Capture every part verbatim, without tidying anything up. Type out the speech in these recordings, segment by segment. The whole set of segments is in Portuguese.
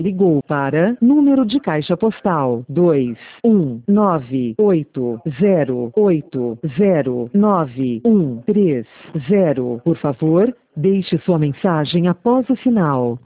ligou para número de caixa postal dois um nove oito zero oito zero nove um três zero. Por favor, deixe sua mensagem após o sinal.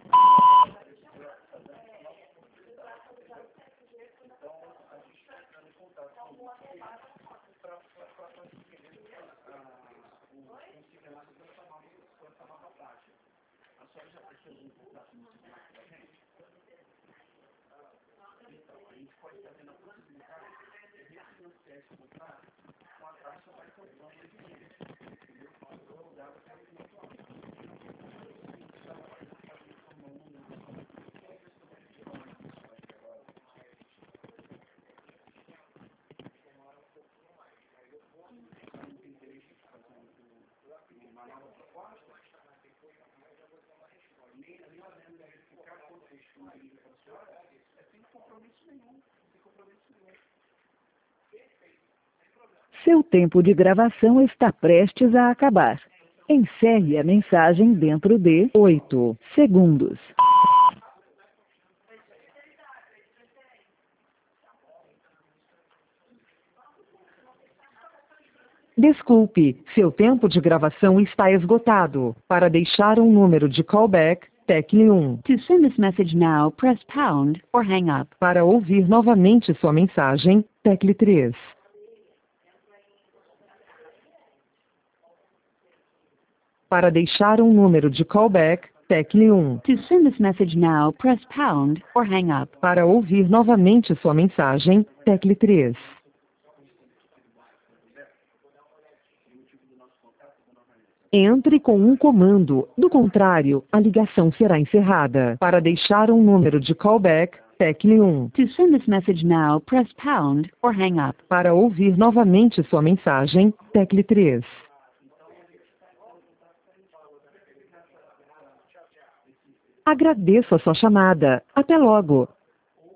Seu tempo de gravação está prestes a acabar. Encerre a mensagem dentro de oito segundos. Desculpe, seu tempo de gravação está esgotado. Para deixar um número de callback, tecle um. To send this message now, press pound or hang up. Para ouvir novamente sua mensagem, tecle três. Para deixar um número de callback, tecle um. To send this message now, press pound or hang up. Para ouvir novamente sua mensagem, tecle três. Entre com um comando, do contrário, a ligação será encerrada. Para deixar um número de callback, tecle um. To send this message now, press pound or hang up. Para ouvir novamente sua mensagem, tecle três. Agradeço a sua chamada. Até logo.